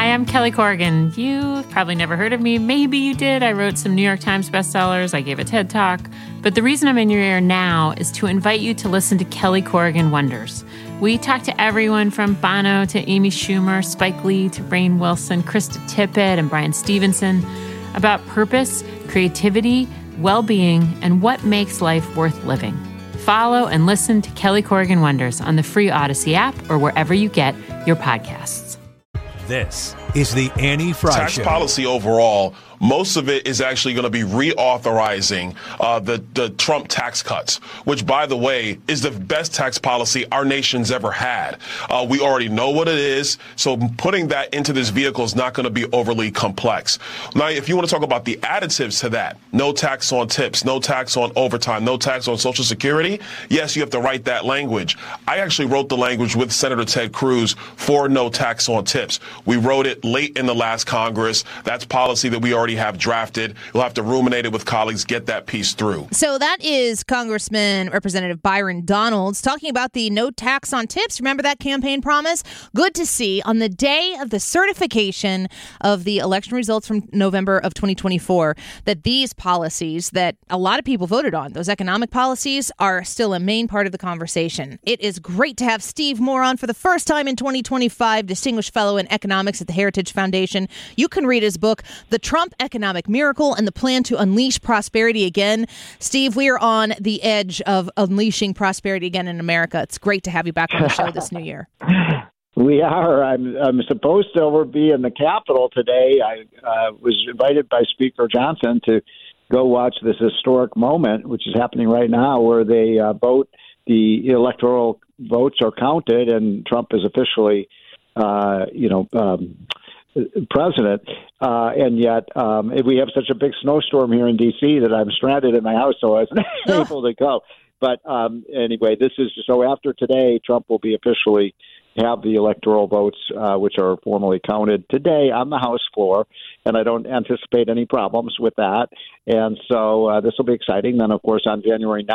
Hi, I'm Kelly Corrigan. You've probably never heard of me. Maybe you did. I wrote some New York Times bestsellers. I gave a TED Talk. But the reason I'm in your ear now is to invite you to listen to Kelly Corrigan Wonders. We talk to everyone from Bono to Amy Schumer, Spike Lee to Rainn Wilson, Krista Tippett, and Brian Stevenson about purpose, creativity, well-being, and what makes life worth living. Follow and listen to Kelly Corrigan Wonders on the free Odyssey app or wherever you get your podcasts. This is the Annie Frey Tax Show. policy overall, most of it is actually going to be reauthorizing the Trump tax cuts, which, by the way, is the best tax policy our nation's ever had. We already know what it is, so putting that into this vehicle is not going to be overly complex. Now, if you want to talk about the additives to that, no tax on tips, no tax on overtime, no tax on Social Security, yes, you have to write that language. I actually wrote the language with Senator Ted Cruz for no tax on tips. We wrote it late in the last Congress. That's policy that we already have drafted. You'll have to ruminate it with colleagues, get that piece through. So that is Congressman Representative Byron Donalds talking about the no tax on tips. Remember that campaign promise? Good to see on the day of the certification of the election results from November of 2024 that these policies that a lot of people voted on, those economic policies, are still a main part of the conversation. It is great to have Steve Moore on for the first time in 2025, Distinguished Fellow in Economics at the Heritage Foundation. You can read his book, The Trump Economic Miracle and the Plan to Unleash Prosperity Again. Steve, we are on the edge of unleashing prosperity again in America. It's great to have you back on the show this new year. We are. I'm supposed to be in the Capitol today. I was invited by Speaker Johnson to go watch this historic moment, which is happening right now, where they vote. The electoral votes are counted, and Trump is officially, president, and yet we have such a big snowstorm here in D.C. that I'm stranded in my house, so I wasn't able to go. But anyway, this is so after today, Trump will be officially have the electoral votes, which are formally counted today on the House floor, and I don't anticipate any problems with that. And so this will be exciting. Then, of course, on January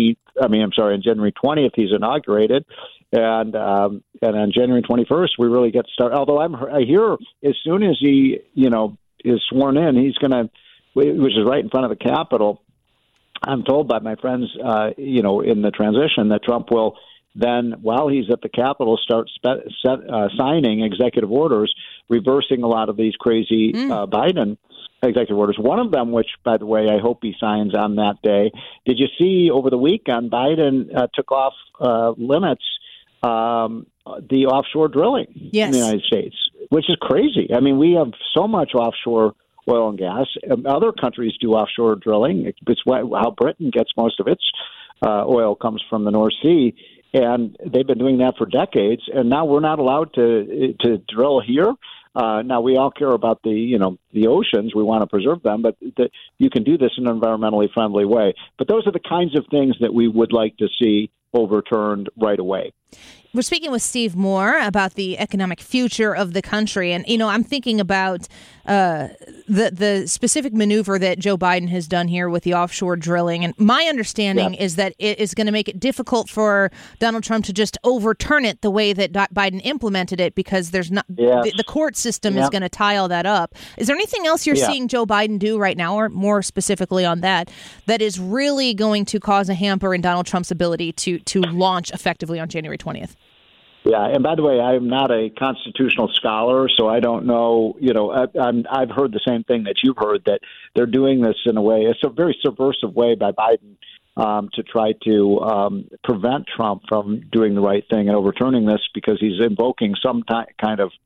20th, he's inaugurated. And on January 21st, we really get started. Although I hear as soon as he, is sworn in, he's going to, which is right in front of the Capitol. I'm told by my friends, in the transition that Trump will then, while he's at the Capitol, start signing executive orders, reversing a lot of these crazy Biden executive orders. One of them, which, by the way, I hope he signs on that day. Did you see over the weekend, Biden took off limits the offshore drilling in the United States, which is crazy. I mean, we have so much offshore oil and gas. Other countries do offshore drilling. It's how Britain gets most of its oil comes from the North Sea, and they've been doing that for decades. And now we're not allowed to drill here. Now we all care about the oceans. We want to preserve them, but you can do this in an environmentally friendly way. But those are the kinds of things that we would like to see overturned right away. We're speaking with Steve Moore about the economic future of the country. And, I'm thinking about the specific maneuver that Joe Biden has done here with the offshore drilling. And my understanding is that it is going to make it difficult for Donald Trump to just overturn it the way that Biden implemented it, because there's not the court system is going to tie all that up. Is there anything else you're seeing Joe Biden do right now, or more specifically on that is really going to cause a hamper in Donald Trump's ability to launch effectively on January 20th? Yeah, and by the way, I'm not a constitutional scholar, so I don't know. I've heard the same thing that you've heard, that they're doing this in a way. It's a very subversive way by Biden to try to prevent Trump from doing the right thing and overturning this, because he's invoking some kind of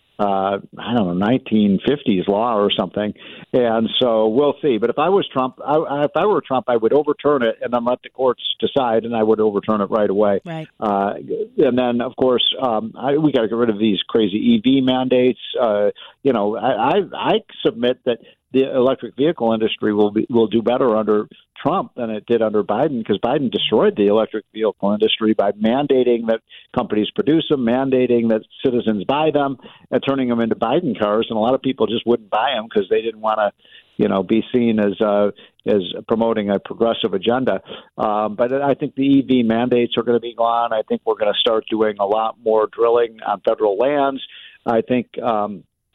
1950s law or something. And so we'll see. But if I was Trump, if I were Trump, I would overturn it and then let the courts decide, and I would overturn it right away. Right. And then, of course, we got to get rid of these crazy EV mandates. I submit that the electric vehicle industry will do better under Trump than it did under Biden, because Biden destroyed the electric vehicle industry by mandating that companies produce them, mandating that citizens buy them, and turning them into Biden cars. And a lot of people just wouldn't buy them because they didn't want to, be seen as promoting a progressive agenda. But I think the EV mandates are going to be gone. I think we're going to start doing a lot more drilling on federal lands. I think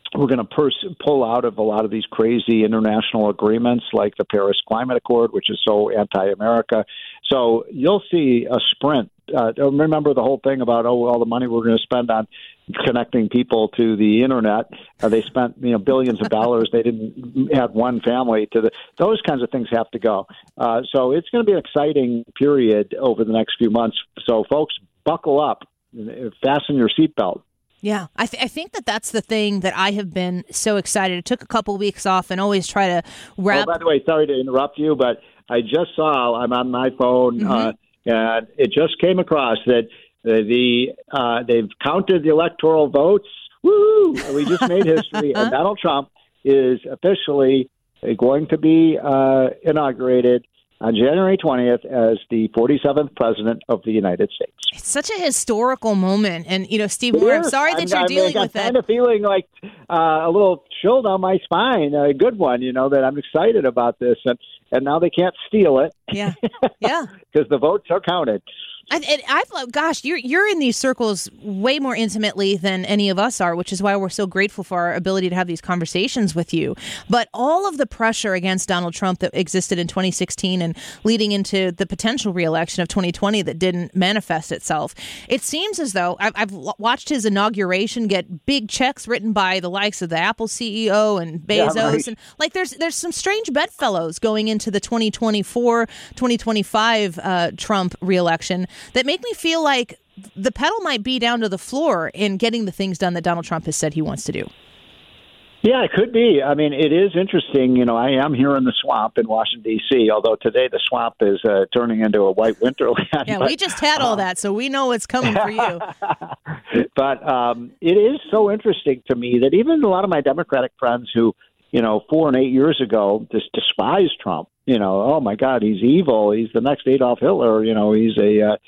we're going to pull out of a lot of these crazy international agreements like the Paris Climate Accord, which is so anti-America. So you'll see a sprint. Remember the whole thing about, all the money we're going to spend on connecting people to the internet. They spent billions of dollars. They didn't add one family to those kinds of things have to go. So it's going to be an exciting period over the next few months. So folks, buckle up, fasten your seatbelt. Yeah, I think that's the thing that I have been so excited. It took a couple of weeks off and always try to wrap. Oh, by the way, sorry to interrupt you, but I just saw, I'm on my phone, and it just came across that they've counted the electoral votes. Woo! We just made history, and Donald Trump is officially going to be inaugurated on January 20th as the 47th president of the United States. It's such a historical moment. And, Steve Moore, I'm sorry that you're dealing with that. I'm kind of feeling like a little chill down my spine, a good one, that I'm excited about this. And now they can't steal it. Yeah, yeah. Because the votes are counted. You're in these circles way more intimately than any of us are, which is why we're so grateful for our ability to have these conversations with you. But all of the pressure against Donald Trump that existed in 2016 and leading into the potential reelection of 2020 that didn't manifest itself, it seems as though I've watched his inauguration get big checks written by the likes of the Apple CEO and Bezos. Yeah, right. And there's some strange bedfellows going into the 2024-2025 Trump reelection that make me feel like the pedal might be down to the floor in getting the things done that Donald Trump has said he wants to do. Yeah, it could be. I mean, it is interesting. I am here in the swamp in Washington, D.C., although today the swamp is turning into a white winterland. Yeah, we just had all that, so we know what's coming for you. But it is so interesting to me that even a lot of my Democratic friends who, 4 and 8 years ago just despised Trump, oh my God, he's evil. He's the next Adolf Hitler. He's a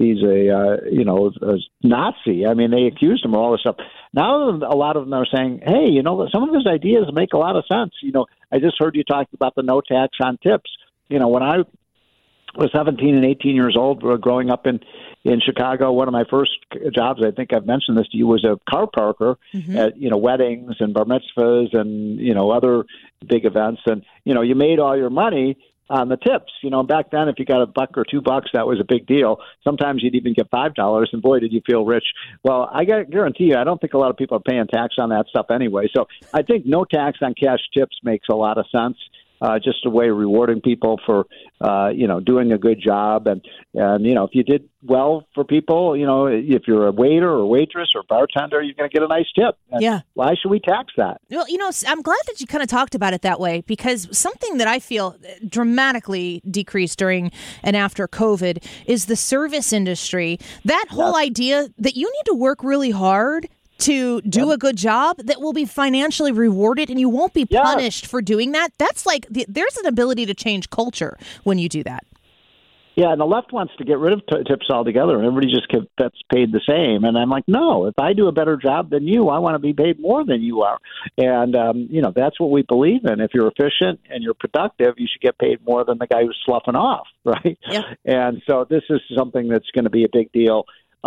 Nazi. I mean, they accused him of all this stuff. Now a lot of them are saying, hey, some of his ideas make a lot of sense. I just heard you talk about the no tax on tips. When I was 17 and 18 years old, growing up in Chicago, one of my first jobs, I think I've mentioned this to you, was a car parker at, weddings and bar mitzvahs and, other big events. And, you made all your money on the tips. Back then, if you got $1 or $2, that was a big deal. Sometimes you'd even get $5, and boy, did you feel rich. Well, I guarantee you, I don't think a lot of people are paying tax on that stuff anyway. So I think no tax on cash tips makes a lot of sense. Just a way of rewarding people for, doing a good job. And if you did well for people, if you're a waiter or waitress or bartender, you're going to get a nice tip. And yeah. Why should we tax that? Well, I'm glad that you kind of talked about it that way, because something that I feel dramatically decreased during and after COVID is the service industry. That whole idea that you need to work really hard to do a good job that will be financially rewarded and you won't be punished for doing that. That's there's an ability to change culture when you do that. Yeah, and the left wants to get rid of tips altogether, and everybody just gets paid the same. And I'm like, no, if I do a better job than you, I want to be paid more than you are. And, that's what we believe in. If you're efficient and you're productive, you should get paid more than the guy who's sloughing off, right? Yeah. And so this is something that's going to be a big deal.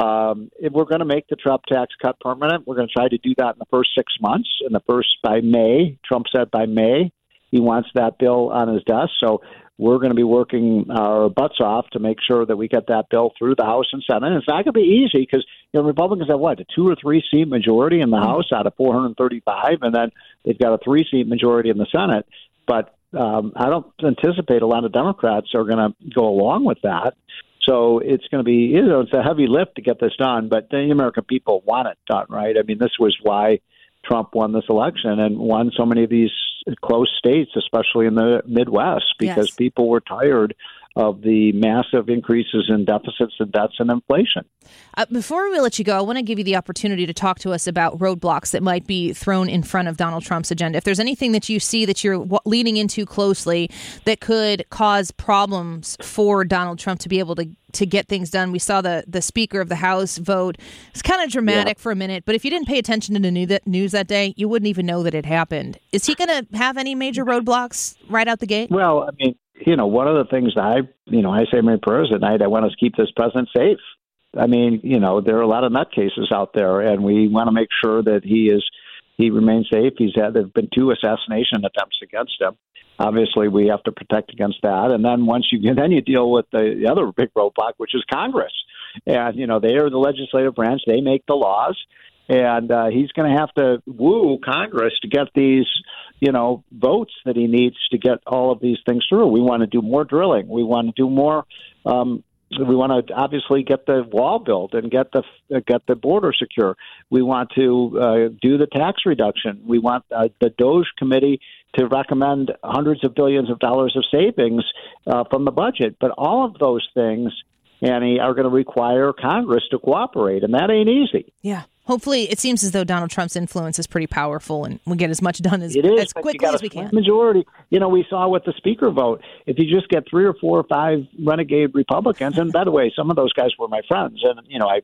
If we're going to make the Trump tax cut permanent, we're going to try to do that in the first 6 months. By May, Trump said by May, he wants that bill on his desk. So we're going to be working our butts off to make sure that we get that bill through the House and Senate. And it's not going to be easy because Republicans have a 2 or 3 seat majority in the House out of 435, and then they've got a 3-seat majority in the Senate. But I don't anticipate a lot of Democrats are going to go along with that. So it's going to be, it's a heavy lift to get this done, but the American people want it done, right? I mean, this was why Trump won this election and won so many of these close states, especially in the Midwest, because people were tired of the massive increases in deficits and debts and inflation. Before we let you go, I want to give you the opportunity to talk to us about roadblocks that might be thrown in front of Donald Trump's agenda. If there's anything that you see that you're leaning into closely that could cause problems for Donald Trump to be able to get things done. We saw the Speaker of the House vote. It's kind of dramatic for a minute, but if you didn't pay attention to the news that day, you wouldn't even know that it happened. Is he going to have any major roadblocks right out the gate? Well, I mean, one of the things that I say my prayers at night, I want to keep this president safe. I mean, there are a lot of nutcases out there, and we want to make sure that he is he remains safe. There've been 2 assassination attempts against him. Obviously, we have to protect against that. And then you deal with the other big roadblock, which is Congress. And, they are the legislative branch. They make the laws. And he's going to have to woo Congress to get these, votes that he needs to get all of these things through. We want to do more drilling. We want to do more. We want to obviously get the wall built and get the border secure. We want to do the tax reduction. We want the DOJ committee to recommend hundreds of billions of dollars of savings from the budget. But all of those things, Annie, are going to require Congress to cooperate, and that ain't easy. Yeah. Hopefully, it seems as though Donald Trump's influence is pretty powerful, and we get as much done as quickly as we can. Majority, we saw with the speaker vote. If you just get 3 or 4 or 5 renegade Republicans, and by the way, some of those guys were my friends, and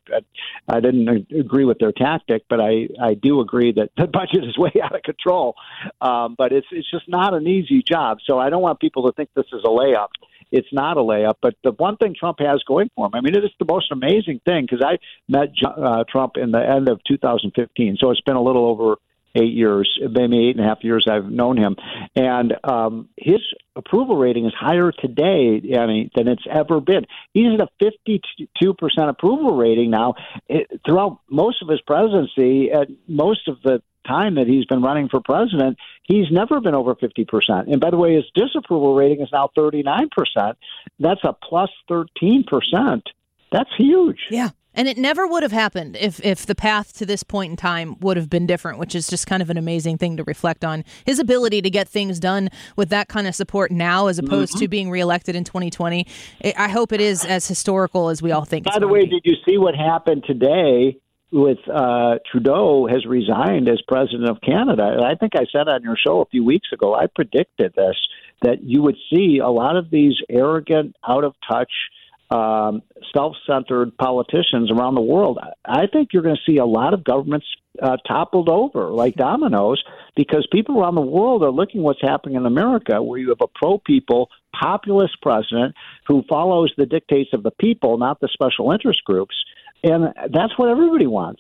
I didn't agree with their tactic, but I do agree that the budget is way out of control. But it's just not an easy job. So I don't want people to think this is a layup. It's not a layup, but the one thing Trump has going for him, it is the most amazing thing, because I met Trump in the end of 2015, so it's been a little over 8 years, maybe 8.5 years I've known him, and his approval rating is higher today, Annie, than it's ever been. He's at a 52% approval rating now. Throughout most of his presidency, at most of the time that he's been running for president, he's never been over 50%. And by the way, his disapproval rating is now 39%. That's a plus 13%. That's huge. Yeah. And it never would have happened if the path to this point in time would have been different, which is just kind of an amazing thing to reflect on. His ability to get things done with that kind of support now, as opposed to being reelected in 2020. I hope it is as historical as we all think. By the way, did you see what happened today with Trudeau has resigned as president of Canada? And I think I said on your show a few weeks ago, I predicted this, that you would see a lot of these arrogant, out-of-touch, self-centered politicians around the world. I think you're going to see a lot of governments toppled over like dominoes, because people around the world are looking what's happening in America, where you have a pro-people, populist president who follows the dictates of the people, not the special interest groups. And that's what everybody wants,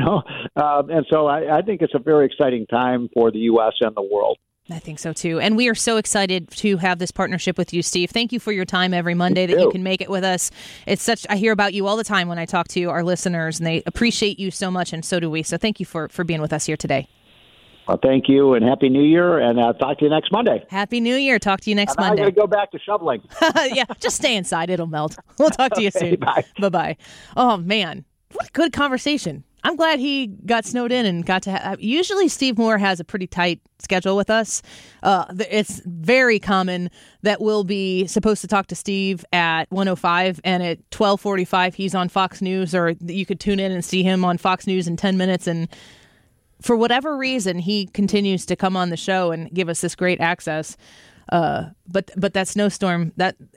And so I think it's a very exciting time for the U.S. and the world. I think so, too. And we are so excited to have this partnership with you, Steve. Thank you for your time every Monday that you can make it with us. I hear about you all the time when I talk to our listeners, and they appreciate you so much, and so do we. So thank you for being with us here today. Well, thank you, and Happy New Year, and talk to you next Monday. Happy New Year. Talk to you next Monday. I'm going to go back to shoveling. Yeah, just stay inside. It'll melt. We'll talk to you soon. Bye. Bye-bye. Oh, man. What a good conversation. I'm glad he got snowed in and got to usually Steve Moore has a pretty tight schedule with us. It's very common that we'll be supposed to talk to Steve at 1:05, and at 12:45 he's on Fox News, or you could tune in and see him on Fox News in 10 minutes. And for whatever reason, he continues to come on the show and give us this great access. But that snowstorm,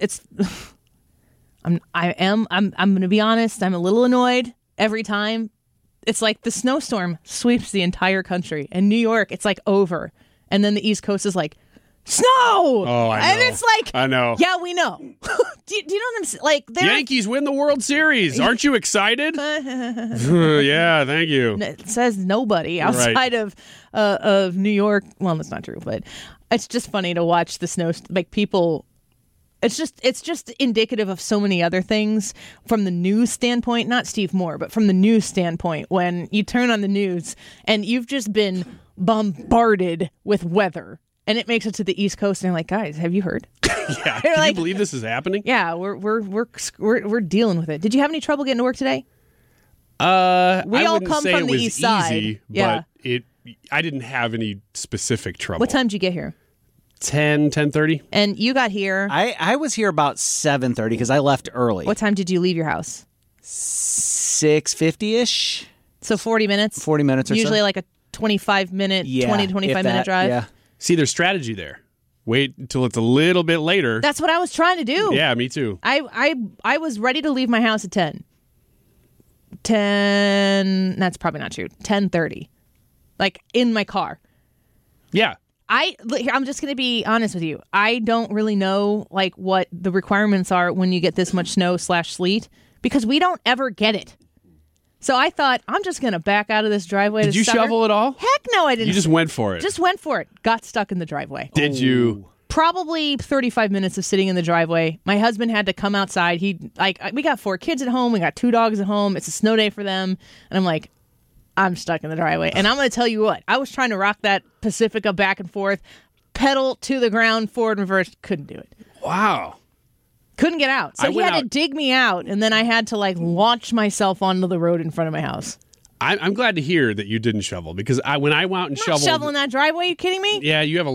I'm going to be honest, I'm a little annoyed every time. It's like the snowstorm sweeps the entire country. And New York, it's like over. And then the East Coast is like, snow! Oh, I know. And it's like, I know. Yeah, we know. do you know what I'm saying? Like, Yankees win the World Series. Aren't you excited? Yeah, thank you. It says nobody outside of New York. Well, that's not true, but it's just funny to watch the snow, like people. It's just indicative of so many other things from the news standpoint, not Steve Moore, but from the news standpoint, when you turn on the news and you've just been bombarded with weather, and it makes it to the East Coast, and they're like, guys, have you heard? Yeah, can you believe this is happening? Yeah, we're dealing with it. Did you have any trouble getting to work today? We all come from the east side. But I didn't have any specific trouble. What time did you get here? 10:30. And you got here. I was here about 7:30 because I left early. What time did you leave your house? 6:50-ish. So 40 minutes? 40 minutes or so. Usually like a 25-minute, 20 to 25-minute drive? Yeah. See, there's strategy there. Wait until it's a little bit later. That's what I was trying to do. Yeah, me too. I was ready to leave my house at 10. 10, that's probably not true. 10:30. Like in my car. Yeah. I'm just going to be honest with you. I don't really know like what the requirements are when you get this much snow/sleet, because we don't ever get it. So I thought, I'm just going to back out of this driveway. Did you shovel it all? Heck no, I didn't. You just went for it. Just went for it. Got stuck in the driveway. Did you? Probably 35 minutes of sitting in the driveway. My husband had to come outside. We got 4 kids at home. We got 2 dogs at home. It's a snow day for them. And I'm like, I'm stuck in the driveway. And I'm going to tell you what. I was trying to rock that Pacifica back and forth, pedal to the ground, forward, reverse. Couldn't do it. Wow. Couldn't get out. So he had to dig me out, and then I had to launch myself onto the road in front of my house. I'm glad to hear that you didn't shovel, because when I went out and shoveled, shoveling that driveway. You kidding me? Yeah, you have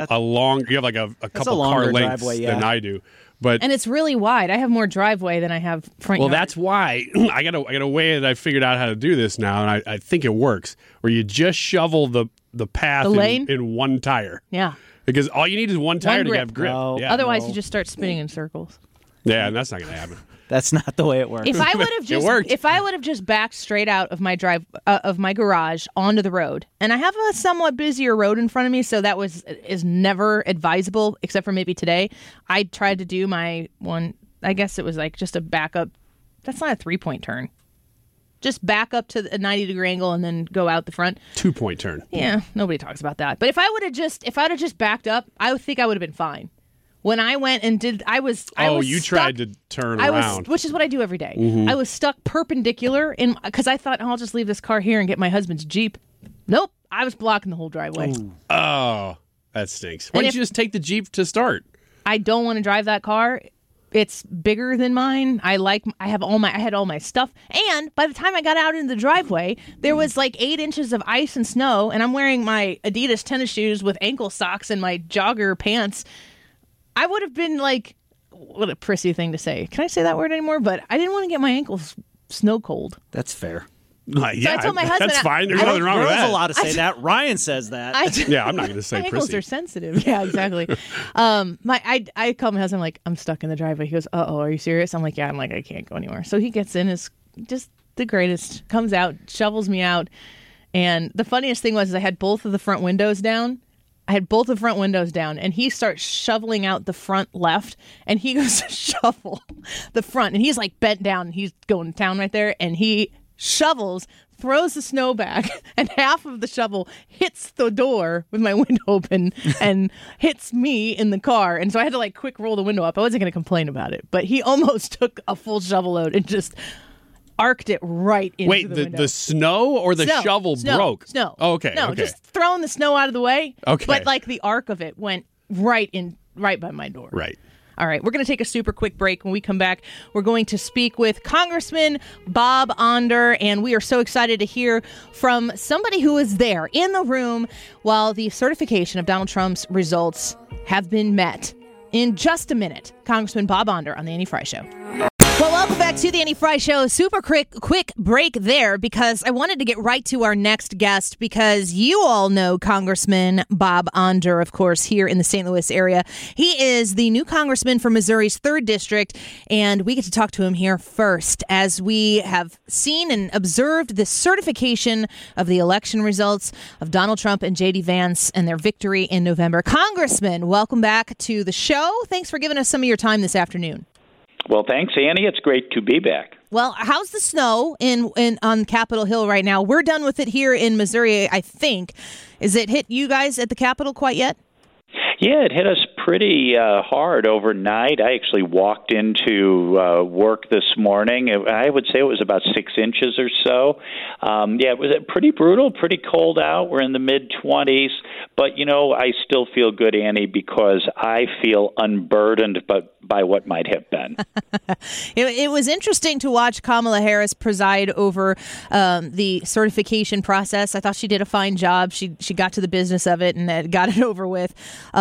a couple car lengths than I do, and it's really wide. I have more driveway than I have front yard. Well, that's why I got a way that I figured out how to do this now, and I think it works. Where you just shovel the path in one tire. Yeah. Because all you need is one tire to have grip. No, yeah. Otherwise, you just start spinning in circles. Yeah, and that's not going to happen. That's not the way it works. If I would have just backed straight out of my garage onto the road, and I have a somewhat busier road in front of me, so that is never advisable, except for maybe today. I tried to do my one. I guess it was just a backup. That's not a 3-point turn. Just back up to a 90-degree angle and then go out the front. 2-point turn. Yeah, nobody talks about that. But if I'd have just backed up, I think I would have been fine. When I went and did, I was you stuck, tried to turn around. Which is what I do every day. Mm-hmm. I was stuck perpendicular because I thought, I'll just leave this car here and get my husband's Jeep. Nope, I was blocking the whole driveway. Ooh. Oh, that stinks. Why didn't you just take the Jeep to start? I don't want to drive that car. It's bigger than mine. I had all my stuff. And by the time I got out into the driveway, there was 8 inches of ice and snow, and I'm wearing my Adidas tennis shoes with ankle socks and my jogger pants. I would have been what a prissy thing to say. Can I say that word anymore? But I didn't want to get my ankles snow cold. That's fair. So I told my husband, that's fine. There's nothing wrong with that. Girls allowed to say that. Ryan says that. I'm not going to say my prissy. ankles are sensitive. Yeah, exactly. I called my husband. I'm like, I'm stuck in the driveway. He goes, "Uh-oh, are you serious?" I'm like, "Yeah." I'm like, "I can't go anywhere." So he gets in, is just the greatest. Comes out, shovels me out, and the funniest thing was I had both of the front windows down. And he starts shoveling out the front left, and he goes to shovel the front, and he's bent down, and he's going to town right there, and he shovels, throws the snow back, and half of the shovel hits the door with my window open and hits me in the car. And so I had to quick roll the window up. I wasn't going to complain about it, but he almost took a full shovel load and just arced it right into the window. The snow or the shovel broke? Snow. Oh, okay. No, okay. Just throwing the snow out of the way. Okay. But the arc of it went right by my door. Right. All right, we're going to take a super quick break. When we come back, we're going to speak with Congressman Bob Onder, and we are so excited to hear from somebody who was there in the room while the certification of Donald Trump's results have been met. In just a minute, Congressman Bob Onder on The Annie Frey Show. Well, welcome back to the Annie Frey Show. Super quick break there because I wanted to get right to our next guest because you all know Congressman Bob Onder, of course, here in the St. Louis area. He is the new congressman from Missouri's 3rd District, and we get to talk to him here first as we have seen and observed the certification of the election results of Donald Trump and J.D. Vance and their victory in November. Congressman, welcome back to the show. Thanks for giving us some of your time this afternoon. Well, thanks, Annie. It's great to be back. Well, how's the snow on Capitol Hill right now? We're done with it here in Missouri, I think. Is it hit you guys at the Capitol quite yet? Yeah, it hit us pretty hard overnight. I actually walked into work this morning. I would say it was about 6 inches or so. It was pretty brutal, pretty cold out. We're in the mid-20s. But, I still feel good, Annie, because I feel unburdened by what might have been. It was interesting to watch Kamala Harris preside over the certification process. I thought she did a fine job. She got to the business of it and got it over with.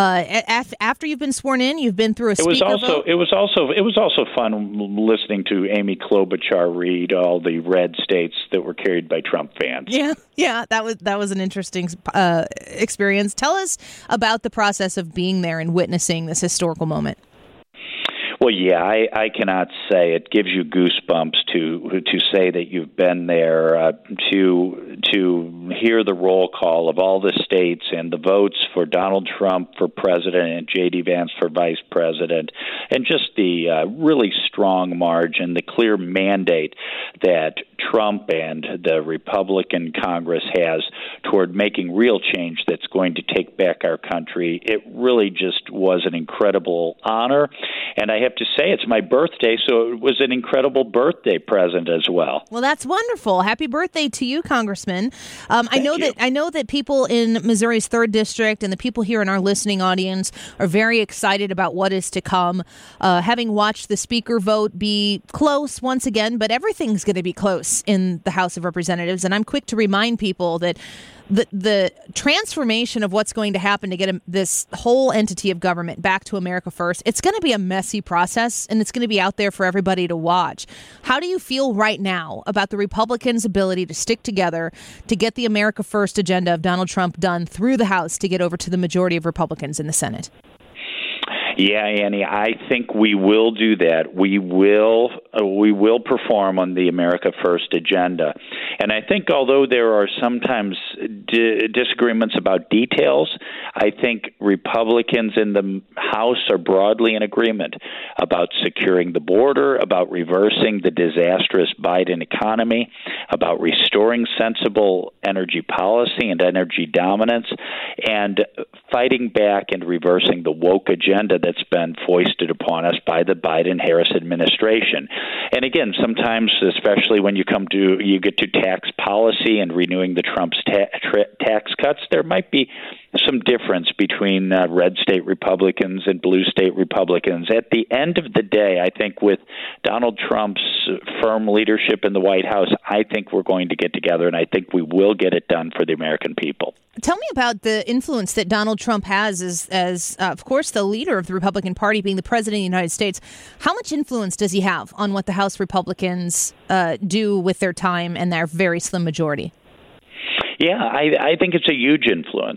After you've been sworn in, you've been through a speaker vote. It was also fun listening to Amy Klobuchar read all the red states that were carried by Trump fans. Yeah, that was an interesting experience. Tell us about the process of being there and witnessing this historical moment. Well, yeah, I cannot say it gives you goosebumps to say that you've been there, to hear the roll call of all the states, and the votes for Donald Trump for president and J.D. Vance for vice president, and just the really strong margin, the clear mandate that Trump and the Republican Congress has toward making real change that's going to take back our country. It really just was an incredible honor. And I have to say, it's my birthday, so it was an incredible birthday present as well. Well, that's wonderful. Happy birthday to you, Congressman. I know that people in Missouri's 3rd District and the people here in our listening audience are very excited about what is to come. Having watched the speaker vote be close once again, but everything's going to be close in the House of Representatives. And I'm quick to remind people that the transformation of what's going to happen to get this whole entity of government back to America First, it's going to be a messy process, and it's going to be out there for everybody to watch. How do you feel right now about the Republicans' ability to stick together to get the America First agenda of Donald Trump done through the House to get over to the majority of Republicans in the Senate? Yeah, Annie, I think we will do that. We will perform on the America First agenda. And I think although there are sometimes disagreements about details, I think Republicans in the House are broadly in agreement about securing the border, about reversing the disastrous Biden economy, about restoring sensible energy policy and energy dominance, and fighting back and reversing the woke agenda that's been foisted upon us by the Biden-Harris administration. And again, sometimes, especially when you get to tax policy and renewing the Trump's tax cuts, there might be some difference between red state Republicans and blue state Republicans. At the end of the day, I think with Donald Trump's firm leadership in the White House, I think we're going to get together, and I think we will get it done for the American people. Tell me about the influence that Donald Trump has as of course, the leader of the Republican Party, being the president of the United States. How much influence does he have on what the House Republicans do with their time and their very slim majority? Yeah, I think it's a huge influence.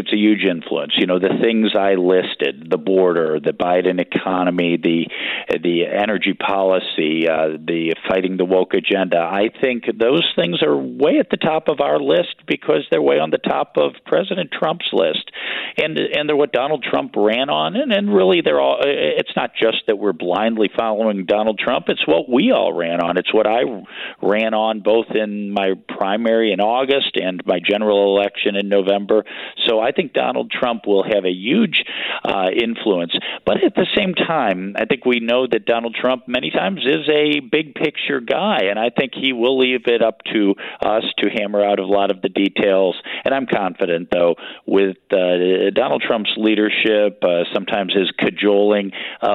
You know, the things I listed, the border, the Biden economy, the energy policy, the fighting the woke agenda, I think those things are way at the top of our list because they're way on the top of President Trump's list. And they're what Donald Trump ran on. And really, it's not just that we're blindly following Donald Trump. It's what we all ran on. It's what I ran on both in my primary in August and my general election in November. So I think Donald Trump will have a huge influence. But at the same time, I think we know that Donald Trump many times is a big picture guy, and I think he will leave it up to us to hammer out a lot of the details. And I'm confident, though, with Donald Trump's leadership, sometimes his cajoling,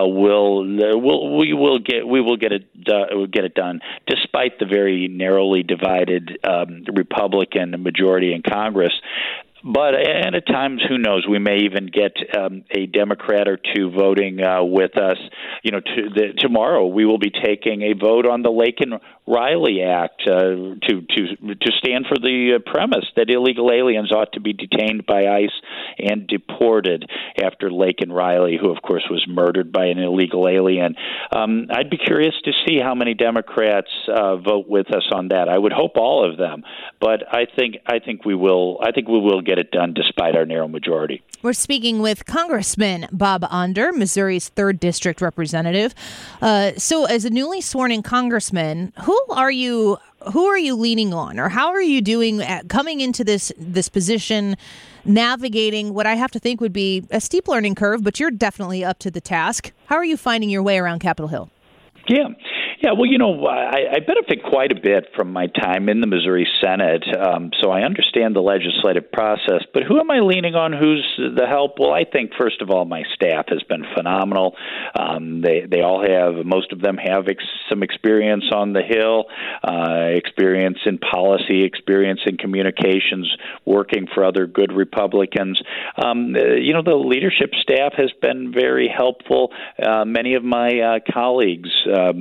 we will get it done, despite the very narrowly divided Republican majority in Congress. And at times, who knows, we may even get a Democrat or two voting with us. You know, tomorrow we will be taking a vote on the Laken Riley Act to stand for the premise that illegal aliens ought to be detained by ICE and deported after Laken Riley, who of course was murdered by an illegal alien. I'd be curious to see how many Democrats vote with us on that. I would hope all of them, but I think we will get it done despite our narrow majority. We're speaking with Congressman Bob Onder, Missouri's 3rd District representative. So as a newly sworn-in congressman, who are you leaning on, or how are you doing coming into this position, navigating what I have to think would be a steep learning curve, but you're definitely up to the task. How are you finding your way around Capitol Hill? Yeah, well, you know, I benefit quite a bit from my time in the Missouri Senate, so I understand the legislative process. But who am I leaning on? Who's the help? Well, I think, first of all, my staff has been phenomenal. They all have, most of them have some experience on the Hill, experience in policy, experience in communications, working for other good Republicans. You know, the leadership staff has been very helpful. Many of my colleagues from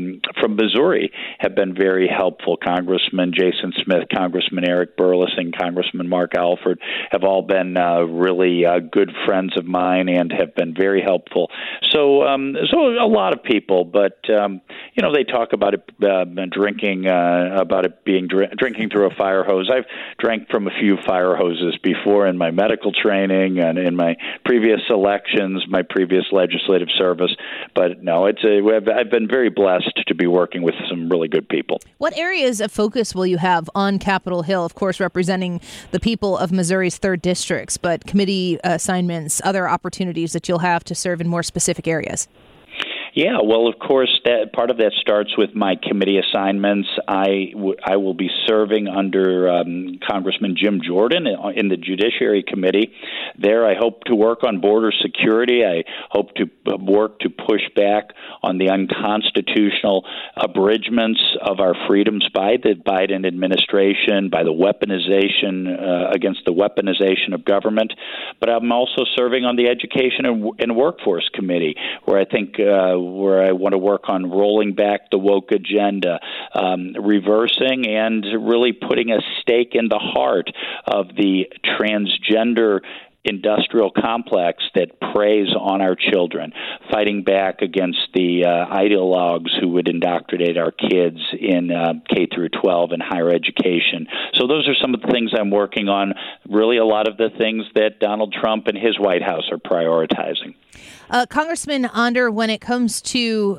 from Missouri have been very helpful. Congressman Jason Smith, Congressman Eric Burleson, Congressman Mark Alford have all been really good friends of mine and have been very helpful. So a lot of people, but they talk about it drinking, about it being drinking through a fire hose. I've drank from a few fire hoses before in my medical training and in my previous elections, my previous legislative service. But no, I've been very blessed to be working with some really good people. What areas of focus will you have on Capitol Hill, of course, representing the people of Missouri's 3rd districts, but committee assignments, other opportunities that you'll have to serve in more specific areas? Yeah, well, of course, part of that starts with my committee assignments. I will be serving under Congressman Jim Jordan in the Judiciary Committee. There, I hope to work on border security. I hope to work to push back on the unconstitutional abridgments of our freedoms by the Biden administration, by the weaponization, against the weaponization of government. But I'm also serving on the Education and Workforce Committee, where I think where I want to work on rolling back the woke agenda, reversing and really putting a stake in the heart of the transgender industrial complex that preys on our children, fighting back against the ideologues who would indoctrinate our kids in K through 12 and higher education. So those are some of the things I'm working on, really a lot of the things that Donald Trump and his White House are prioritizing. Congressman Onder, when it comes to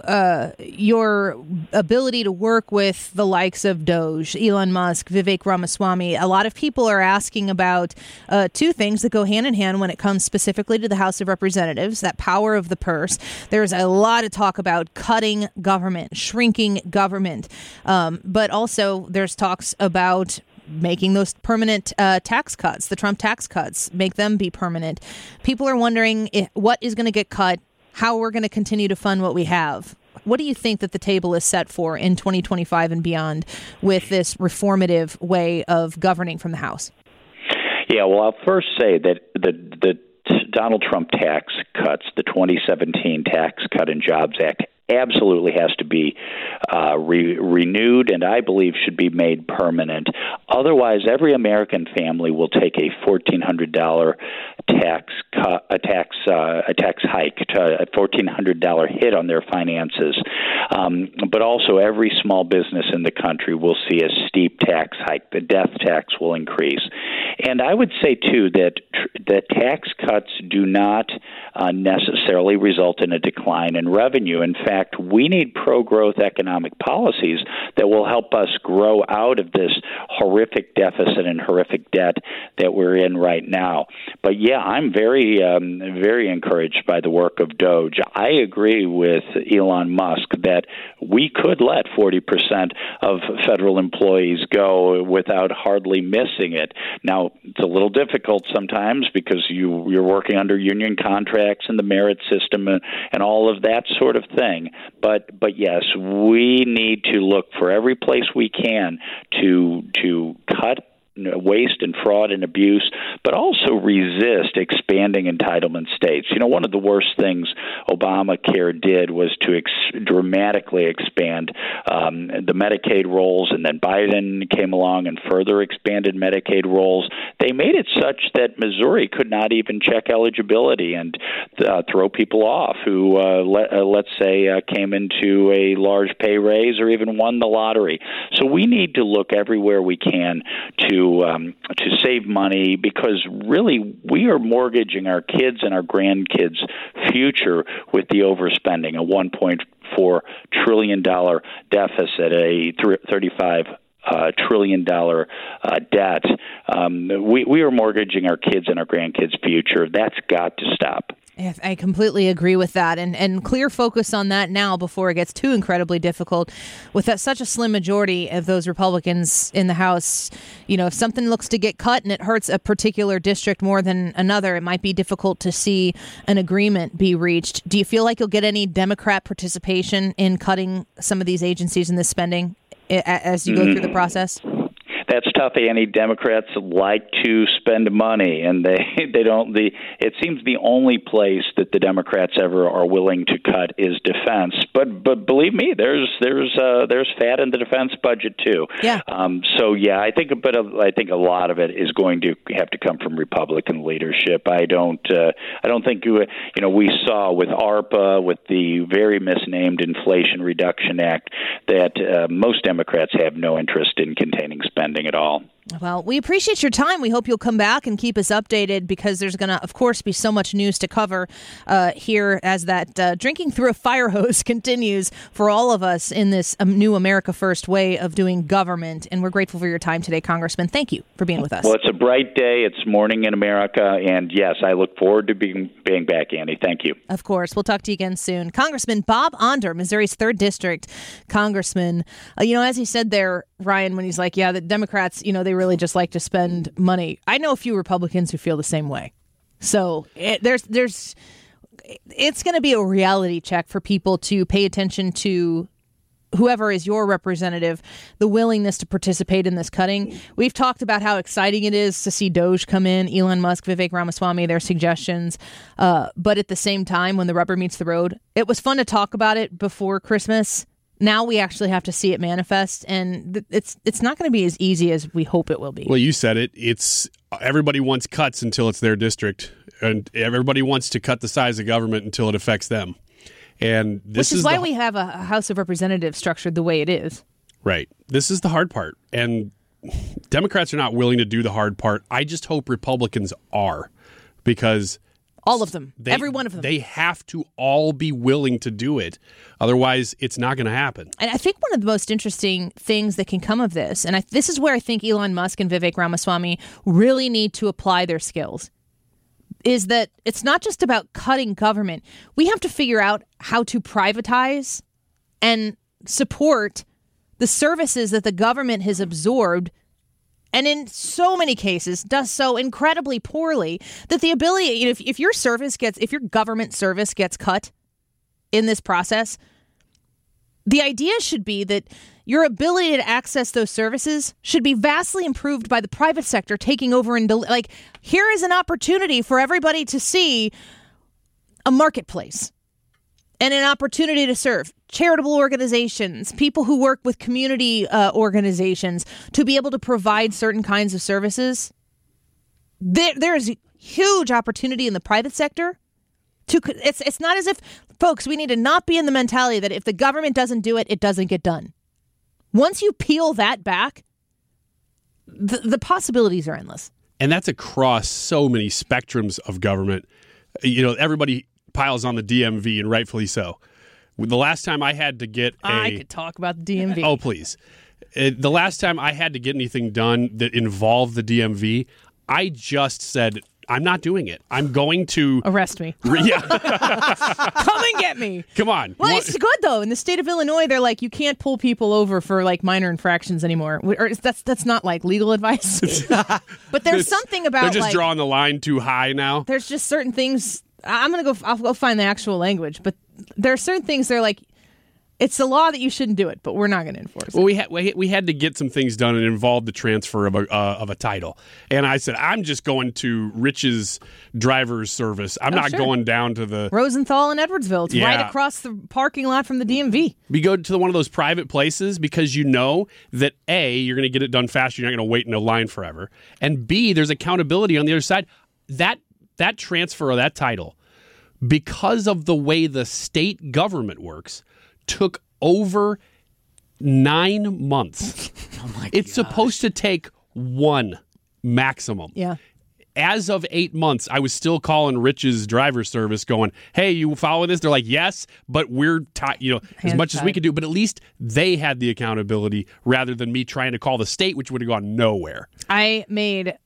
your ability to work with the likes of Doge, Elon Musk, Vivek Ramaswamy, a lot of people are asking about two things that go hand in hand when it comes specifically to the House of Representatives, that power of the purse. There's a lot of talk about cutting government, shrinking government, but also there's talks about making those permanent tax cuts, the Trump tax cuts, make them be permanent. People are wondering what is going to get cut, how we're going to continue to fund what we have. What do you think that the table is set for in 2025 and beyond with this reformative way of governing from the House? Yeah, well, I'll first say that the Donald Trump tax cuts, the 2017 Tax Cut and Jobs Act, absolutely has to be renewed and I believe should be made permanent. Otherwise, every American family will take a $1,400 tax hike, a $1,400 hit on their finances. But also, every small business in the country will see a steep tax hike. The death tax will increase. And I would say, too, that tax cuts do not necessarily result in a decline in revenue. In fact, we need pro-growth economic policies that will help us grow out of this horrific deficit and horrific debt that we're in right now. But yeah, I'm very encouraged by the work of Doge. I agree with Elon Musk that we could let 40% of federal employees go without hardly missing it. Now, it's a little difficult sometimes because you're working under union contracts and the merit system and all of that sort of thing. But yes, we need to look for every place we can to cut waste and fraud and abuse, but also resist expanding entitlement states. You know, one of the worst things Obamacare did was to dramatically expand the Medicaid rolls, and then Biden came along and further expanded Medicaid rolls. They made it such that Missouri could not even check eligibility and throw people off who, let's say, came into a large pay raise or even won the lottery. So we need to look everywhere we can to save money, because really we are mortgaging our kids and our grandkids' future with the overspending, a $1.4 trillion deficit, a $35 trillion debt. We are mortgaging our kids and our grandkids' future. That's got to stop. I completely agree with that, and clear focus on that now before it gets too incredibly difficult. With such a slim majority of those Republicans in the House, you know, if something looks to get cut and it hurts a particular district more than another, it might be difficult to see an agreement be reached. Do you feel like you'll get any Democrat participation in cutting some of these agencies and this spending as you go through the process? That's tough. Any Democrats like to spend money, and they don't. It seems the only place that the Democrats ever are willing to cut is defense. But believe me, there's fat in the defense budget too. Yeah. I think a lot of it is going to have to come from Republican leadership. I don't think we saw with ARPA, with the very misnamed Inflation Reduction Act, that most Democrats have no interest in containing spending at all. Well, we appreciate your time. We hope you'll come back and keep us updated, because there's going to, of course, be so much news to cover here as that drinking through a fire hose continues for all of us in this new America First way of doing government. And we're grateful for your time today, Congressman. Thank you for being with us. Well, it's a bright day. It's morning in America. And yes, I look forward to being back, Andy. Thank you. Of course. We'll talk to you again soon. Congressman Bob Onder, Missouri's 3rd District Congressman. As he said there, Ryan, when he's like, yeah, the Democrats, they really just like to spend money. I know a few Republicans who feel the same way. So it's going to be a reality check for people to pay attention to whoever is your representative, the willingness to participate in this cutting. We've talked about how exciting it is to see Doge come in, Elon Musk, Vivek Ramaswamy, their suggestions. But at the same time, when the rubber meets the road, it was fun to talk about it before Christmas. Now we actually have to see it manifest, and it's not going to be as easy as we hope it will be. Well, you said it. It's everybody wants cuts until it's their district, and everybody wants to cut the size of government until it affects them. And this Which is why we have a House of Representatives structured the way it is. Right. This is the hard part, and Democrats are not willing to do the hard part. I just hope Republicans are, because all of them, every one of them. They have to all be willing to do it. Otherwise, it's not going to happen. And I think one of the most interesting things that can come of this, and this is where I think Elon Musk and Vivek Ramaswamy really need to apply their skills, is that it's not just about cutting government. We have to figure out how to privatize and support the services that the government has absorbed, and in so many cases does so incredibly poorly that the ability, if your government service gets cut in this process, the idea should be that your ability to access those services should be vastly improved by the private sector taking over and here is an opportunity for everybody to see a marketplace and an opportunity to serve charitable organizations, people who work with community organizations, to be able to provide certain kinds of services. There is huge opportunity in the private sector. It's not as if, folks, we need to not be in the mentality that if the government doesn't do it, it doesn't get done. Once you peel that back, the possibilities are endless. And that's across so many spectrums of government. Everybody piles on the DMV, and rightfully so. The last time I had to get I could talk about the DMV. Oh, please. The last time I had to get anything done that involved the DMV, I just said, I'm not doing it. I'm going to arrest me. Yeah. Come and get me. Come on. Well, it's good though. In the state of Illinois, they're like, you can't pull people over for minor infractions anymore. Or that's not legal advice. But there's something about they're just drawing the line too high now. There's just certain things. I'll go find the actual language, but there are certain things they're like, it's the law that you shouldn't do it, but we're not going to enforce it. Well, we had to get some things done, and it involved the transfer of a title. And I said, I'm just going to Rich's driver's service. I'm not going down to the Rosenthal in Edwardsville. It's right across the parking lot from the DMV. We go to one of those private places because you know that A, you're going to get it done faster. You're not going to wait in a line forever. And B, there's accountability on the other side. That transfer of that title, because of the way the state government works, took over 9 months. Oh my God. It's supposed to take 1 maximum. Yeah. As of 8 months, I was still calling Rich's driver service going, hey, you follow this? They're like, yes, but we're as much as we could do. But at least they had the accountability rather than me trying to call the state, which would have gone nowhere. I made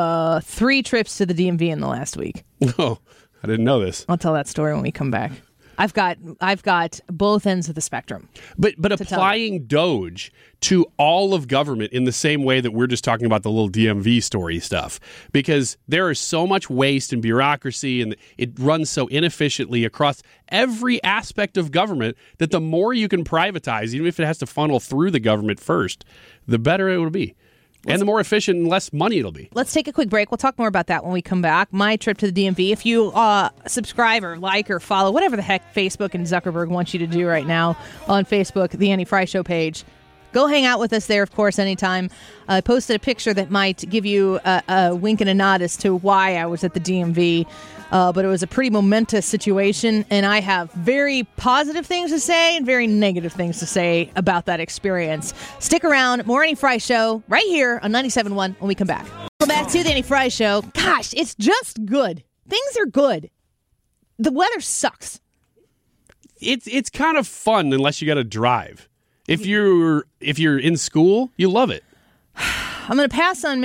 3 trips to the DMV in the last week. Oh, I didn't know this. I'll tell that story when we come back. I've got both ends of the spectrum. But applying Doge to all of government in the same way that we're just talking about the little DMV story stuff, because there is so much waste and bureaucracy, and it runs so inefficiently across every aspect of government that the more you can privatize, even if it has to funnel through the government first, the better it will be. And the more efficient and less money it'll be. Let's take a quick break. We'll talk more about that when we come back. My trip to the DMV. If you subscribe or like or follow, whatever the heck Facebook and Zuckerberg want you to do right now on Facebook, the Annie Frey Show page, go hang out with us there, of course, anytime. I posted a picture that might give you a wink and a nod as to why I was at the DMV. But it was a pretty momentous situation, and I have very positive things to say and very negative things to say about that experience. Stick around. More Annie Frey Show right here on 97.1 when we come back. Welcome back to the Annie Frey Show. Gosh, it's just good. Things are good. The weather sucks. It's kind of fun unless you got to drive. If you're in school, you love it. I'm going to pass on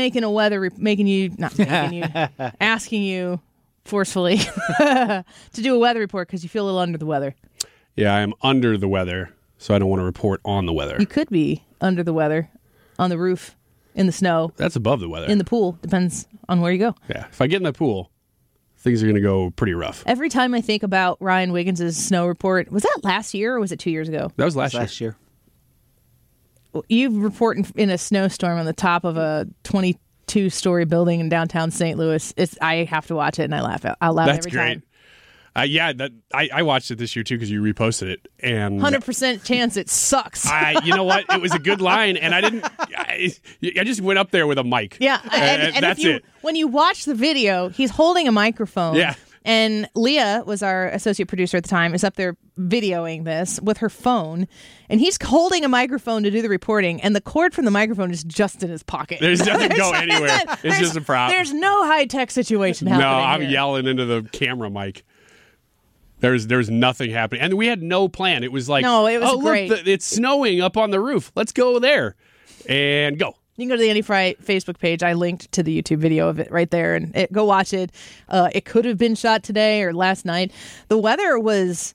asking you forcefully to do a weather report because you feel a little under the weather. Yeah, I am under the weather, so I don't want to report on the weather. You could be under the weather, on the roof, in the snow. That's above the weather. In the pool. Depends on where you go. Yeah, if I get in the pool, things are going to go pretty rough. Every time I think about Ryan Wiggins' snow report, was that last year or was it 2 years ago? That was last year. You report in a snowstorm on the top of a 22-story building in downtown St. Louis. I have to watch it, and I laugh That's every great. time. I watched it this year, too, because you reposted it. And 100% chance it sucks. You know what? It was a good line, and I just went up there with a mic. Yeah, and that's it. When you watch the video, he's holding a microphone. Yeah. And Leah was our associate producer at the time, is up there videoing this with her phone, and he's holding a microphone to do the reporting, and the cord from the microphone is just in his pocket. There's nothing go anywhere. It's just a prop. There's no high-tech situation happening. No, I'm here. yelling into the camera mic. There's nothing happening. And we had no plan. It was like, no, it was great. Look, it's snowing up on the roof. Let's go there and go. You can go to the Annie Frey Facebook page. I linked to the YouTube video of it right there, and go watch it. It could have been shot today or last night. The weather was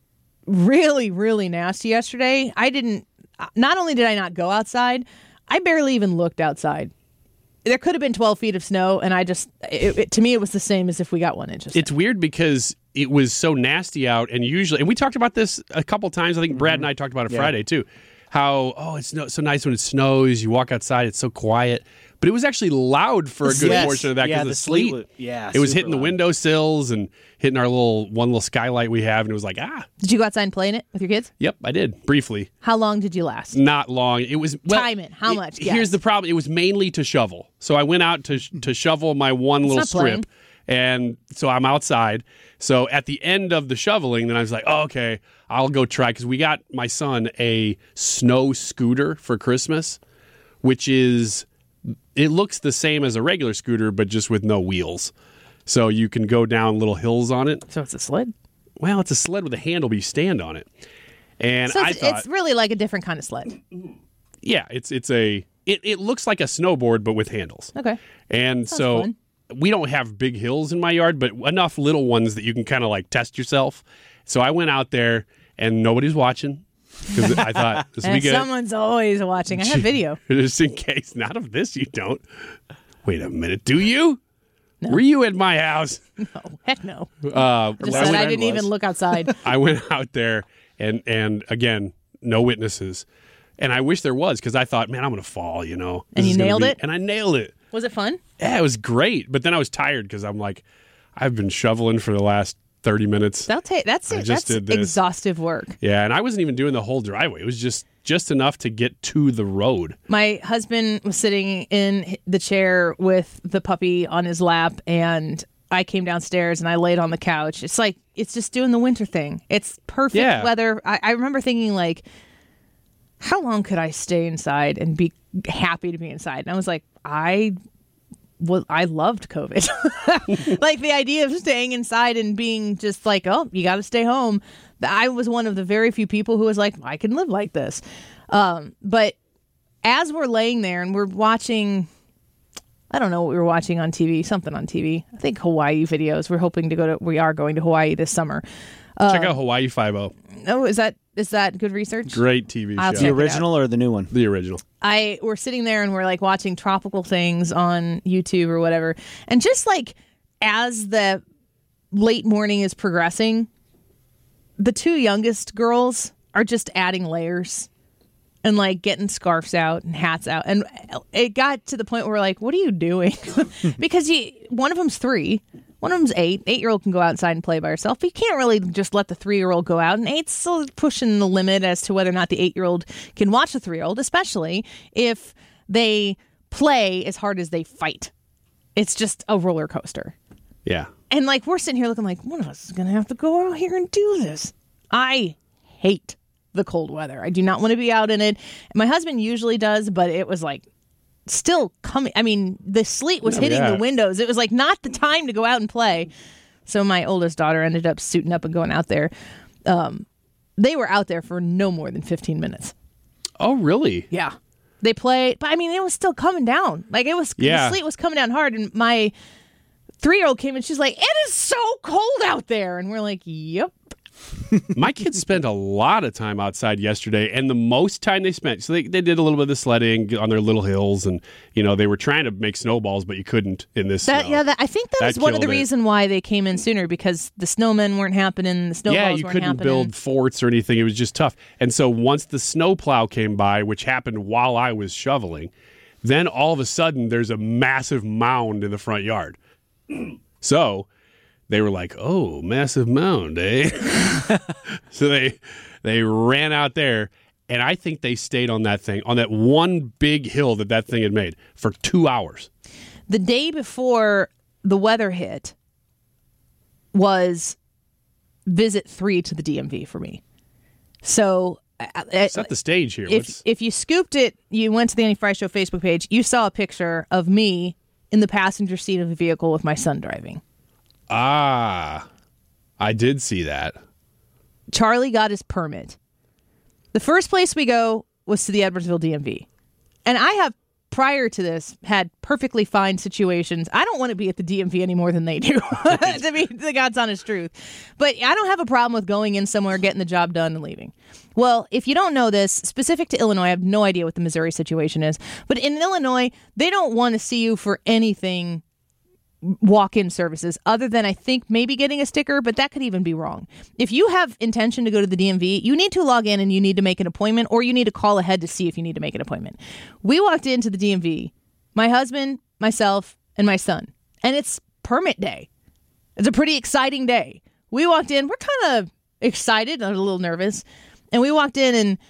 really, really nasty yesterday. Not only did I not go outside, I barely even looked outside. There could have been 12 feet of snow, and to me, it was the same as if we got 1 inch of snow. It's weird because it was so nasty out, and we talked about this a couple times. I think Brad and I talked about it Friday, too. How, it's so nice when it snows. You walk outside, it's so quiet. But it was actually loud for a good portion of that because of the sleet. It was hitting the windowsills and hitting our one little skylight we have, and it was like, Did you go outside and play in it with your kids? Yep, I did, briefly. How long did you last? Not long. It was... Time it. How much? Here's the problem. It was mainly to shovel. So I went out to shovel my one little strip. And so I'm outside. So at the end of the shoveling, then I was like, okay, I'll go try. Because we got my son a snow scooter for Christmas, which it looks the same as a regular scooter, but just with no wheels. So you can go down little hills on it. So it's a sled? Well, it's a sled with a handle, but you stand on it. And so it's really like a different kind of sled. Yeah, it looks like a snowboard, but with handles. Okay. And sounds so... fun. We don't have big hills in my yard, but enough little ones that you can kind of like test yourself. So I went out there and nobody's watching because I thought this would be good. Someone's always watching. I have video. Just in case. Not of this, you don't. Wait a minute. Do you? No. Were you at my house? No. Heck no. I didn't even look outside. I went out there and again, no witnesses. And I wish there was because I thought, man, I'm going to fall, you know. And you nailed it? And I nailed it. Was it fun? Yeah, it was great. But then I was tired because I'm like, I've been shoveling for the last 30 minutes. That's exhaustive work. Yeah, and I wasn't even doing the whole driveway. It was just enough to get to the road. My husband was sitting in the chair with the puppy on his lap, and I came downstairs and I laid on the couch. It's like, it's just doing the winter thing. It's perfect weather. I remember thinking, like, how long could I stay inside and be happy to be inside? And I was like, I loved COVID. Like the idea of staying inside and being just like, oh, you got to stay home. I was one of the very few people who was like, I can live like this. But as we're laying there and we're watching, I don't know what we were watching on TV, something on TV. I think Hawaii videos. We are going to Hawaii this summer. Check out Hawaii Five-0. Oh, is that good research? Great TV I'll show. The check it original or the new one? The original. We're sitting there and we're like watching tropical things on YouTube or whatever. And just like as the late morning is progressing, the two youngest girls are just adding layers and like getting scarves out and hats out. And it got to the point where we're like, what are you doing? Because one of them's 3. One of them's 8. 8-year-old can go outside and play by herself, but you can't really just let the 3-year-old go out. And 8's still pushing the limit as to whether or not the 8-year-old can watch the 3-year-old, especially if they play as hard as they fight. It's just a roller coaster. Yeah. And like we're sitting here looking like, one of us is going to have to go out here and do this. I hate the cold weather. I do not want to be out in it. My husband usually does, but it was like still coming. I mean, the sleet was hitting the windows. It was like not the time to go out and play. So my oldest daughter ended up suiting up and going out there. They were out there for no more than 15 minutes. Oh, really? Yeah. They played, but I mean, it was still coming down. Like the sleet was coming down hard. And my 3-year-old came and she's like, it is so cold out there. And we're like, yep. My kids spent a lot of time outside yesterday, and the most time they spent, so they did a little bit of sledding on their little hills, and they were trying to make snowballs, but you couldn't in this snow. I think that was one of the reasons why they came in sooner, because the snowmen weren't happening, the snowballs weren't happening. Yeah, you couldn't build forts or anything. It was just tough. And so once the snowplow came by, which happened while I was shoveling, then all of a sudden there's a massive mound in the front yard. So they were like, oh, massive mound, eh? So they ran out there, and I think they stayed on that thing, on that one big hill that thing had made, for 2 hours. The day before the weather hit was visit 3 to the DMV for me. So set the stage here. If you scooped it, you went to the Annie Frey Show Facebook page, you saw a picture of me in the passenger seat of the vehicle with my son driving. Ah, I did see that. Charlie got his permit. The first place we go was to the Edwardsville DMV. And I have, prior to this, had perfectly fine situations. I don't want to be at the DMV any more than they do, to be the God's honest truth. But I don't have a problem with going in somewhere, getting the job done, and leaving. Well, if you don't know this, specific to Illinois, I have no idea what the Missouri situation is. But in Illinois, they don't want to see you for anything walk-in services other than I think maybe getting a sticker, but that could even be wrong. If you have intention to go to the DMV, you need to log in and you need to make an appointment, or you need to call ahead to see if you need to make an appointment. We walked into the DMV, my husband, myself, and my son, and it's permit day. It's a pretty exciting day. We walked in, we're kind of excited, a little nervous, and we walked in, and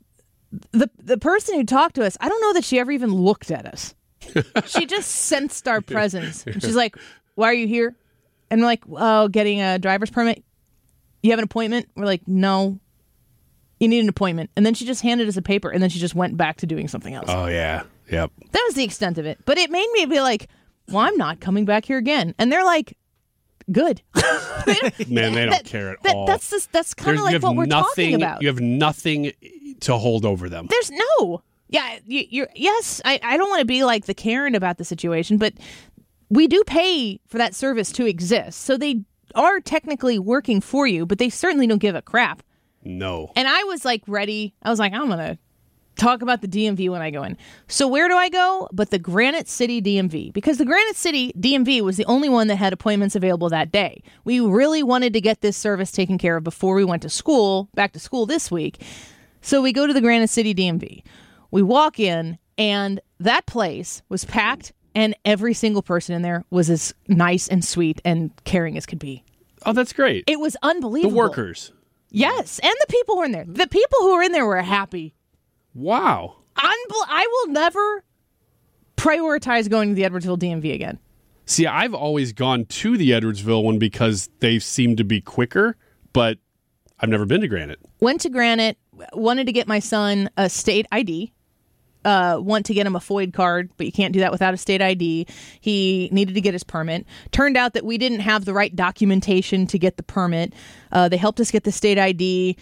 the person who talked to us, I don't know that she ever even looked at us. She just sensed our presence. And she's like, why are you here? And we're like, oh, getting a driver's permit. You have an appointment? We're like, no. You need an appointment. And then she just handed us a paper, and then she just went back to doing something else. Oh, yeah. Yep. That was the extent of it. But it made me be like, well, I'm not coming back here again. And they're like, good. Man, they don't care at all. That's kind of like what we're talking about. You have nothing to hold over them. There's no. Yeah, yes, I don't want to be like the Karen about the situation, but we do pay for that service to exist. So they are technically working for you, but they certainly don't give a crap. No. And I was like ready. I was like, I'm going to talk about the DMV when I go in. So where do I go? But the Granite City DMV, because the Granite City DMV was the only one that had appointments available that day. We really wanted to get this service taken care of before we went to school, back to school this week. So we go to the Granite City DMV. We walk in, and that place was packed, and every single person in there was as nice and sweet and caring as could be. Oh, that's great. It was unbelievable. The workers. Yes, and the people who were in there. The people who were in there were happy. Wow. I will never prioritize going to the Edwardsville DMV again. See, I've always gone to the Edwardsville one because they seem to be quicker, but I've never been to Granite. Went to Granite, wanted to get my son a state ID. Want to get him a FOID card, but you can't do that without a state ID. He needed to get his permit. Turned out that we didn't have the right documentation to get the permit. They helped us get the state ID,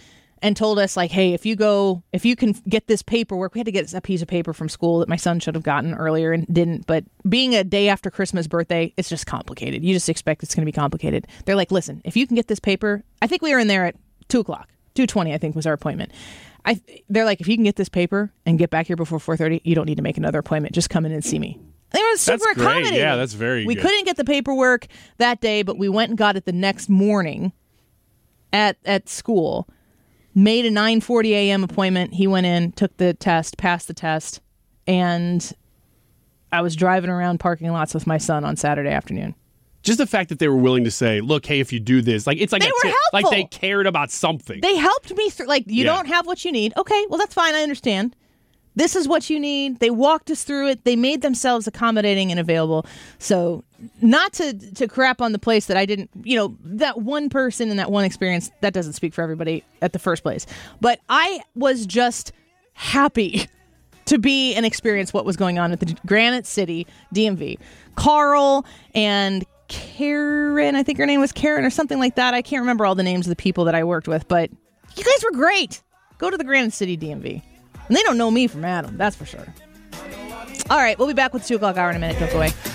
and told us, like, hey, if you can get this paperwork, we had to get a piece of paper from school that my son should have gotten earlier and didn't. But being a day after Christmas birthday, it's just complicated. You just expect it's going to be complicated. They're like, listen, if you can get this paper, I think we were in there at 2 o'clock, 2:20, I think was our appointment. They're like, if you can get this paper and get back here before 4:30, you don't need to make another appointment. Just come in and see me. They were super That's great. accommodating. Yeah, that's very We good. couldn't get the paperwork that day, but we went and got it the next morning at school. Made a 9:40 a.m. appointment. He went in, took the test, passed the test, and I was driving around parking lots with my son on Saturday afternoon. Just the fact that they were willing to say, look, hey, if you do this, like, it's like They were like helpful. they cared about something. They helped me through, like, you Yeah. don't have what you need. Okay, well, that's fine. I understand. This is what you need. They walked us through it. They made themselves accommodating and available. So not to crap on the place that I didn't, that one person and that one experience, that doesn't speak for everybody at the first place. But I was just happy to be and experience what was going on at the Granite City DMV. Carl and Karen, I think her name was Karen or something like that. I can't remember all the names of the people that I worked with, but you guys were great. Go to the Granite City DMV. And they don't know me from Adam, that's for sure. All right, we'll be back with 2 o'clock hour in a minute. Don't go away.